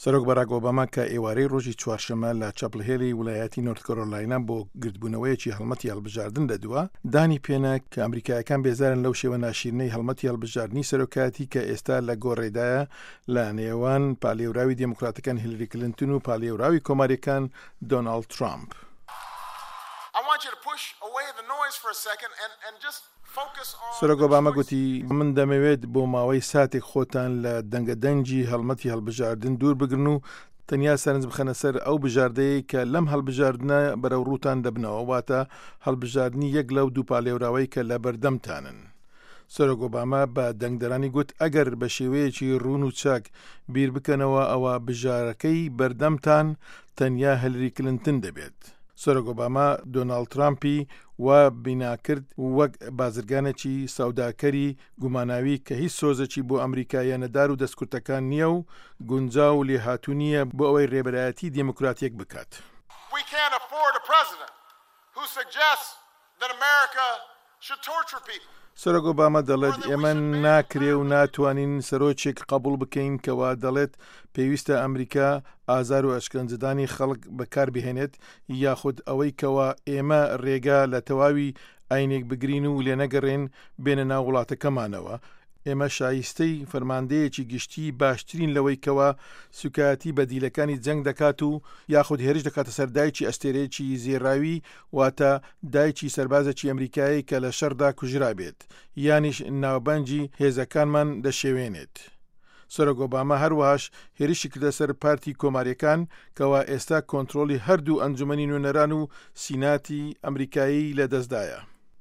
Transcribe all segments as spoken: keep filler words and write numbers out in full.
سەرۆک باراک ئۆباما کە ئێوارەی ڕۆژی چوارشەمە لە چەپڵهێلی ویلایەتی نۆرت کارۆلاینا بۆ گردبوونەوەیەکی هەڵمەتی هەڵبژاردن دەدووە، دانی پێنا کە ئەمریکایەکان بێزارن لەو شێوە ناشرینەی هەڵمەتی هەڵبژاردننی سەرۆکایەتی کە ئێستا لە گۆڕێدایە لە نێوان پالێوراوی دموکراتەکان هیلری کلینتن و پالێوراوی کۆماریەکان دۆناڵد ترامپ. سەرۆک ئۆباما گوتی من دەمەوێت بۆ ماوەی ساتێک خۆتان لە دەنگەدەنگی هەڵمەتی هەڵبژاردن دوور بگرن و تەنیا سەرنج بخەنە سەر ئەو بژاردەیە کە لەم هەڵبژاردنە بەرەو ڕووتان دەبنەوە، واتە هەڵبژاردننی یەک لەو دوو پالێوراوەی کە لە بەردەمتانن. سەرۆک ئۆباما بە دەنگدەرانی گوت ئەگەر بە شێوەیەکی ڕوون و چاک بیر بکەنەوە ئەوە بژارەکەی بەردەمتان تەنیا هیلری کلینتن دەبێت. سەرۆک ئۆباما دۆناڵد ترامپی و بیناکرد وەک بازرگانێکی سەوداکەری گوماناوی کە هیچ سۆزێکی بۆ ئەمریکایە نەدار و دەستکوتەکان نییە و گونجاو و لێهاتوونیە بۆ ئەوەی ڕێبەرایەتی دموکراتیەک بکات. سەرۆک ئۆباما دەڵێت ئێمە ناکرێ و ناتوانین سەرۆکێک قبول بکەین کەوا دەڵێت پێویستە ئەمریکا ئازار و ئەشکەنجدانی خەڵک بەکاربهێنێت، یاخود ئەوەی کەوا ئێمە ڕێگا لە تەواوی ئاینێک بگرین و لێنەگەڕێن بێنە ناو وڵاتەکەمانەوە. ئێمە شایستەی فەرماندەیەکی گشتی باشترین لەوەی کەوا سوکایەتی بەدیلەکانی جەنگ دەکات و یاخود هێرش دەکاتە سەر دایکی ئەستێرەیەکی زێڕاوی، واتە دایکی سەربازێکی ئەمریکایی کە لە شەردا کوژرا بێت یانیش ناوبەنجی هێزەکانمان دەشێوێنێت. سەرۆک ئۆباما هەروەهاش هێرشی کردە سەر پارتی کۆماریەکان کەوا ئێستا کۆنتڕۆلی هەردوو ئەنجومەنی نوێنەران و سیناتی ئەمریکایی لە دەستدایە.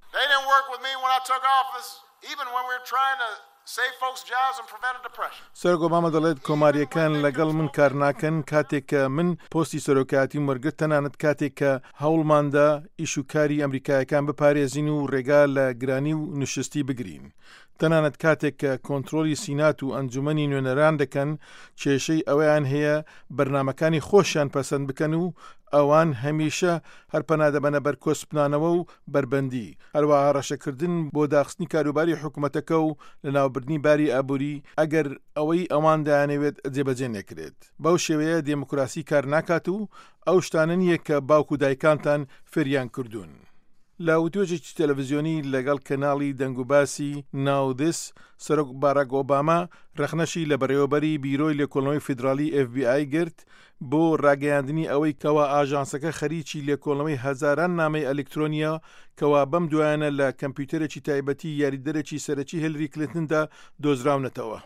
سەرۆک ئۆباما دەڵێت کۆماریەکان لەگەڵ من کار ناکەن کاتێک کە من پۆستی سەرۆکایەتیم وەرگرت، تەنانەت کاتێک کە هەوڵماندا ئیش و کاری ئەمریکایەکان بپارێزین و ڕێگا لە گرانی و نوشستی بگرین، تەنانەت کاتێک کە کۆنتڕۆلی سینات و ئەنجومەنی نوێنەران دەکەن کێشەی ئەوەیان هەیە بەرنامەکانی خۆشیان پەسەند بکەن و ئەوان هەمیشە هەرپەنا دەبەنە بەر کۆسپنانەوە و بربەندی، هەروەها ڕەشەکردن بۆ داخستنی کاروباری حکوومەتەکە و لەناوبردنی باری ئابووری ئەگەر ئەوەی ئەوان دەیانەوێت جێبەجێ نەکرێت. بەو شێوەیە دموکراسی کار ناکات و ئەو شتانە نییە کە باوکو دایکانتان فێریان کردوون. لە وتۆژێکی تەلەڤیزیۆنی لەگەڵ کەناڵی دەنگوباسی ناودس، سەرۆک باراک ئۆباما ڕەخنەشی لە بەڕێوەبەری بیرۆی لێکۆڵنەوەی فیدرالی ئێف بی ئای گرت بۆ ڕاگەیاندنی ئەوەی کەوا ئاژانسەکە خەریکی لێکۆڵنەوەی هەزاران نامەی ئەلکترۆنیە کەوا بەم دوایانە لە کەمپیوتەرێکی تایبەتی یاریدەرێکی سەرەکی هیلری کلینتندا دۆزراونەتەوە.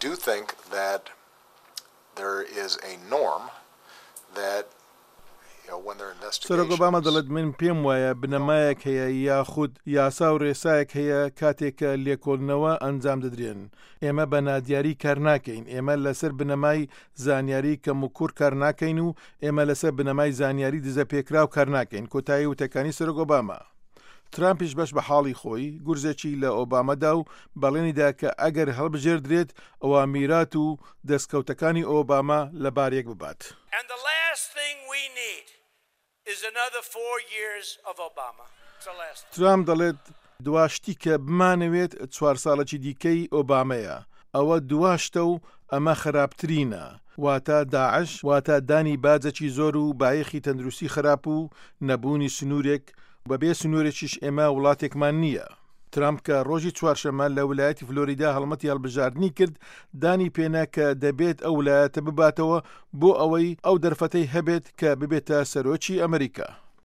سەرۆک ئۆباما دەڵێت من پێم وایە بنەمایەک هەیە یاخود یاسا و ڕێسایەک هەیە کاتێک کە لێکۆڵنەوە ئەنجام دەدرێن. ئێمە بە نادیاری کار ناکەین، ئێمە لەسەر بنەمای زانیاری کەم و کوور کار ناکەین و ئێمە لەسەر بنەمای زانیاری دزە پێکراو کار ناکەین. کۆتایی وتەکانی سەرۆک ئۆباما. ترامپیش بەش بە حاڵی خۆی گورزێکی لە ئۆبامەدا و بەڵێنیدا کە ئەگەر هەڵبژێردرێت ئەوە میرات و دەستکەوتەکانی ئۆباما لە بارێک ببات. ترامپ دەڵێت دواشتی کە بمانەوێت چوار ساڵێکی دیکەی ئۆبامەیە، ئەوە دواشتە و ئەمە خراپترینە، واتە داعش، واتە دانی باجێکی زۆر و بایەخی تەندروستی خراپ و نەبوونی سنوورێک، بەبێ سنوورێکیش ئێمە وڵاتێکمان نییە. ترامپ کە ڕۆژی چوارشەمە لە ویلایەتی فلۆریدا هەڵمەتی هەڵبژاردننی کرد، دانی پێنا کە دەبێت ئەو ویلایەتە بباتەوە بۆ ئەوەی ئەو دەرفەتەی هەبێت کە ببێتە سەرۆکی ئەمریکا.